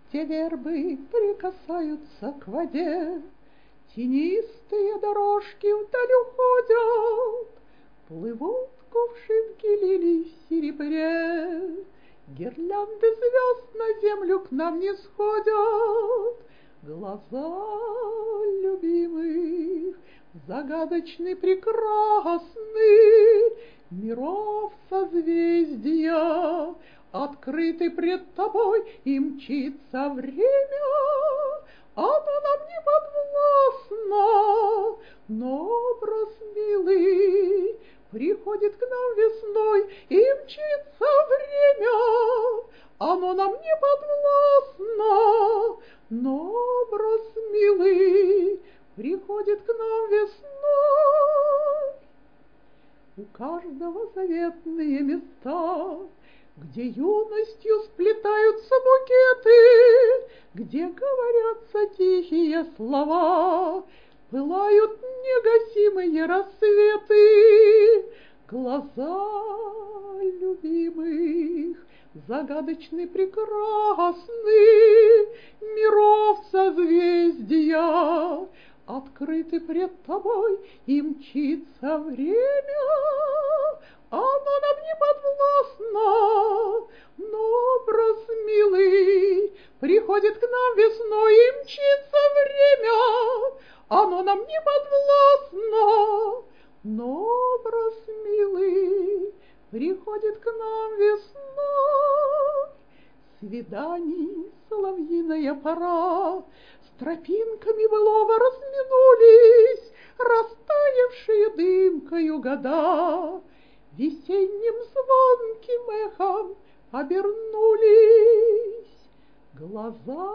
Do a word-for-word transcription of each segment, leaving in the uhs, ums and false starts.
Те вербы прикасаются к воде, тенистые дорожки вдаль уходят, плывут кувшинки лилий в серебре, гирлянды звезд на землю к нам не сходят. Глаза любимых загадочны, прекрасны, миров созвездия открыты пред тобой, и мчится время. Оно нам не подвластно, но образ милый приходит к нам весной, и мчится время. Оно нам не подвластно, но образ милый приходит к нам весной. У каждого заветные места, где юностью сплетаются букеты, где говорятся тихие слова, пылают негасимые рассветы. Глаза любимых загадочны, прекрасны, миров созвездия открыты пред тобой, и мчится время. Оно нам не подвластно, но образ милый приходит к нам весной, и мчится время. Оно нам не подвластно, но образ милый приходит к нам весной. Свиданий соловьиная пора, с тропинками былого разминулись растаявшие дымкою года, весенним звонким эхом обернулись. Глаза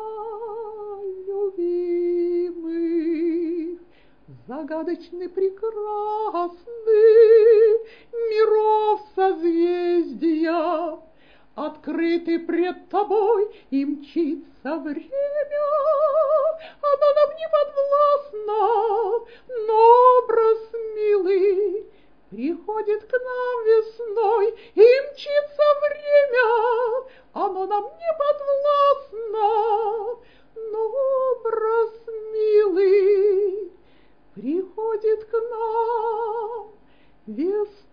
любимых загадочны, прекрасны, миров созвездия открыты пред тобой, и мчится время. Оно нам не подвластно, но образ милый приходит к нам весной, и мчится время. Оно нам не подвластно, но образ милый приходит к нам весной.